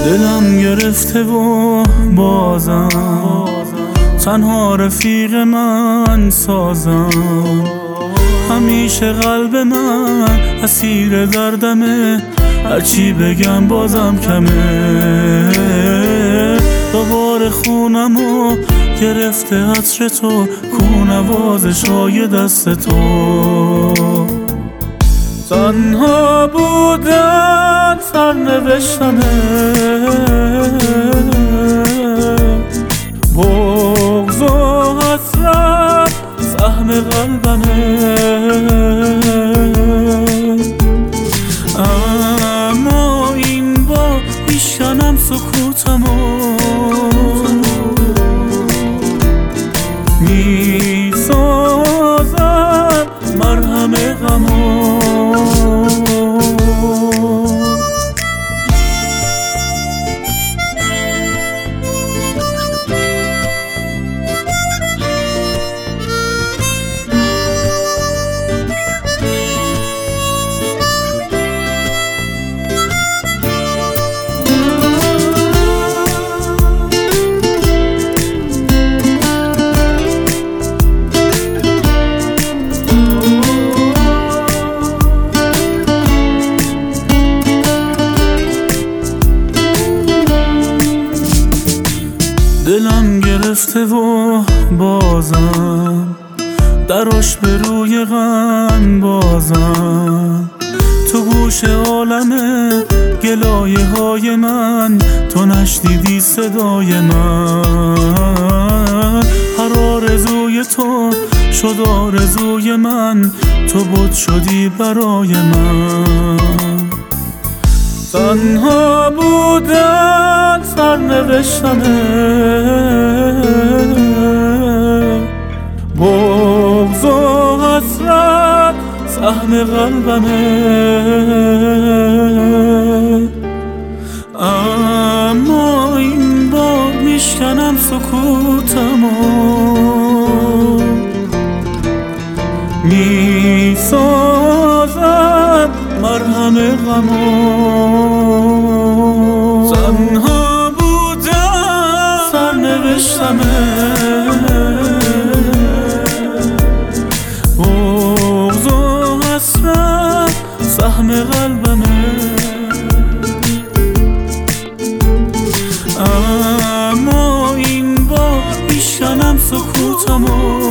دلم گرفته و بازم تنها رفیق من سازم. همیشه قلب من اسیر دردمه، هرچی بگم بازم کمه. دوباره خونمو گرفته عطر تو، کو نوازش های دست تو. تنها بودن سرنوشتمه، بغض و حسرت سهم قلبمه. اما این بار میشکنم سکوتمو، میسازم مرهم غمو. دلم گرفته و بازم دراش به روی غم بازم. تو گوش عالمه گلایه های من، تو نشنیدی صدای من. هر آرزوی تو شد آرزوی من، تو بت شدی برای من. تنها بودن سرنوشتمه، بغض و حسرت سهم قلبمه. اما این بار میشکنم سکوتمو، میسازم مرهم غمو. تنها بودم سرنوشتمه، بغض و حسرت سهم قلبمه. اما این بار میشکنم سکوتمو،